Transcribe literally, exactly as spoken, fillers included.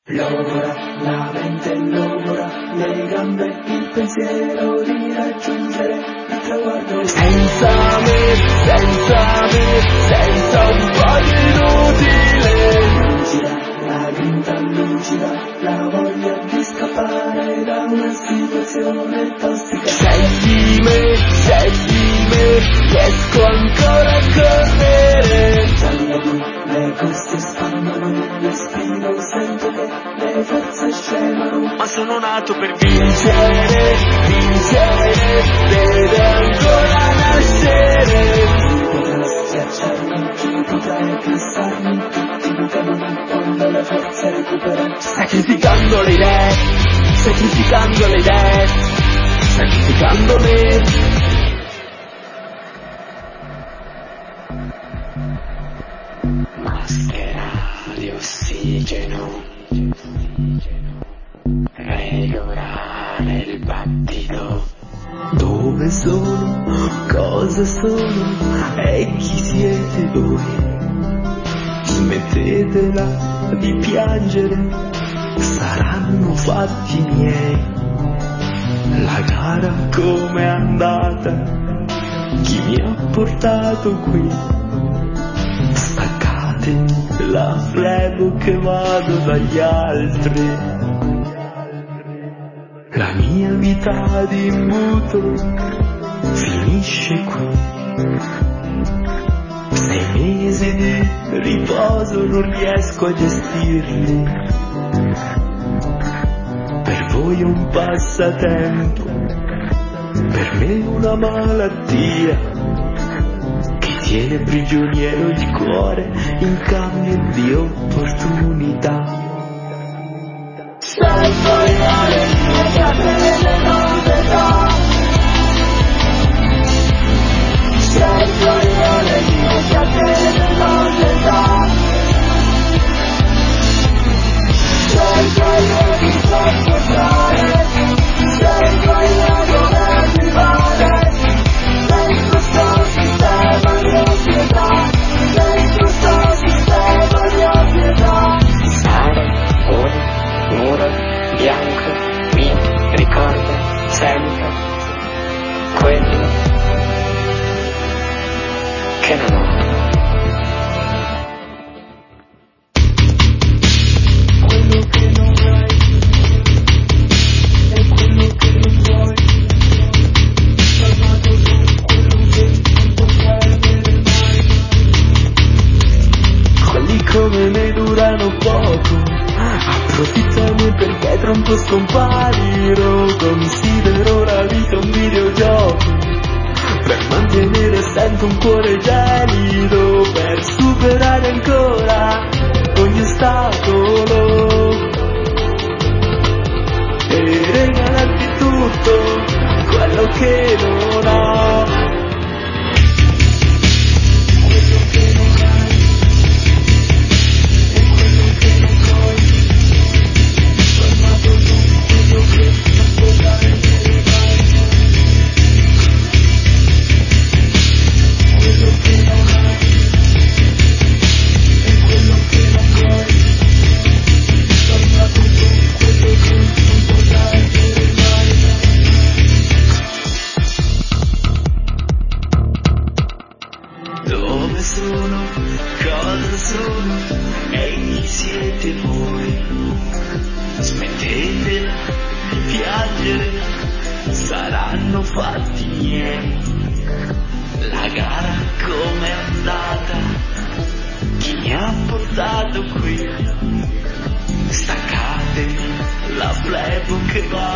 Logora, la mente logora, le gambe, il pensiero di raggiungere il traguardo. Senza me, senza me, senza un po' di inutile. Lucida, la grinta lucida, la voglia di scappare da una situazione tossica. Senti me, senti me, riesco ancora a correre. Saliamo, le coste spandono, il respiro sento che le forze scemano. Ma sono nato per vincere, vincere, deve ancora nascere. Chi potrà schiacciarmi, chi potrà eclissarmi, tutti mi temono quando le forze recupero. Sacrificando le idee, sacrificando le idee, sacrificando me. Maschera di ossigeno, regolare il battito. Dove sono? Cosa sono? E chi siete voi? Smettetela di piangere, saranno fatti miei. La gara com'è andata? Chi mi ha portato qui? La flebo che vado dagli altri. La mia vita di imbuto finisce qui. Sei mesi di riposo non riesco a gestirli. Per voi è un passatempo, per me una malattia. Tiene prigioniero il cuore in cambio di opportunità. Sai fogliare le catene novità. Sai fogliare le catene novità. Sai fogliare di sopportare. Sai fogliare di arrivare. Sei questo sistema di pietà, sei questo sistema di pietà. Stare un muro bianco mi ricorda sempre quello che non ho. Quello che non hai è quello che non vuoi. Fermato su quello che non puoi perdere mai. Quelli come me durano poco, approfittane perché tra un po' scomparirò. Considero la vita un videogioco, per mantenere sempre un cuore gelido, per superare ancora ogni ostacolo e regalarti tutto quello che non ho. Quello che non hai è quello che non vuoi. Fermato su quello che non puoi prendere mai. Quello che non hai è quello che non vuoi. Fermato su quello che non puoi prendere mai. Dove sono? Cosa sono? E chi siete voi? Smettetela di piangere, saranno fatti miei. La gara com'è andata? Chi mi ha portato qui? Staccatemi la flebo che va